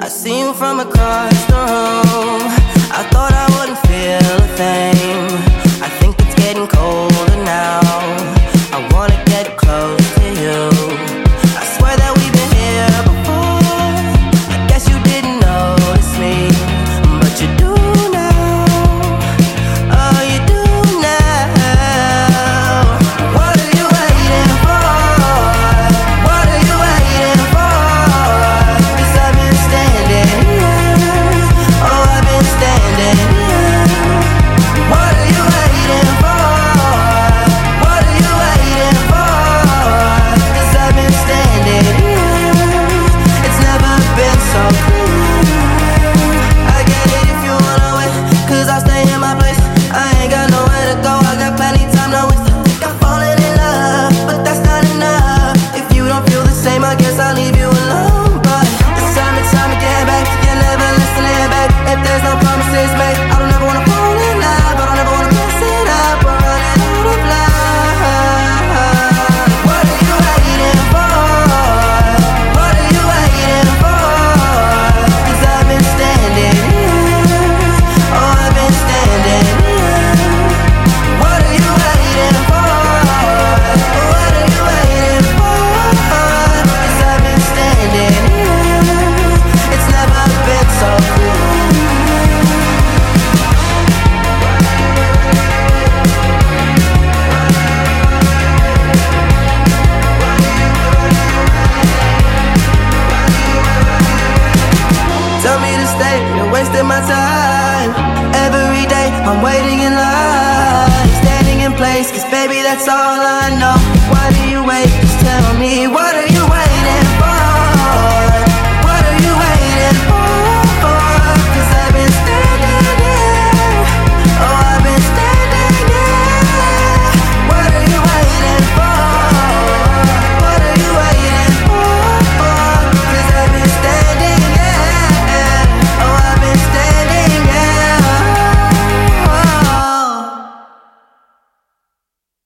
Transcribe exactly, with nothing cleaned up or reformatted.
I see you from across the room. I thought I wouldn't feel a thing. I think it's getting colder now. I wanna get close to you. I swear that we've been here before. I guess you didn't notice me, but you do now. Oh, you do now. What are you waiting for? What are you waiting for? 'Cause I've been standing here. Oh, I've been standing here. What are you waiting for? What are you waiting for? 'Cause I've been standing here. It's never been so clear. I get it if you wanna wait, 'cause I'll stay in my place. I ain't got nowhere to go, I got plenty time to waste. I think I'm falling in love, but that's not enough. If you don't feel the same, I guess I'll leave you alone. But it's time, it's time to get back. You never listen to back. If there's no promises made, I don't ever wanna fall in love. I don't ever wanna mess it up. We're running out of love. What are you waiting for? What are you waiting for? 'Cause I've been standing here. Oh, I've been standing here. What are you waiting for? What are you waiting for? 'Cause I've been standing here. It's never been so clear. Tell me to stay, you're wasting my time. Every day I'm waiting in line, standing in place, 'cause baby that's all I know. Why do you wait?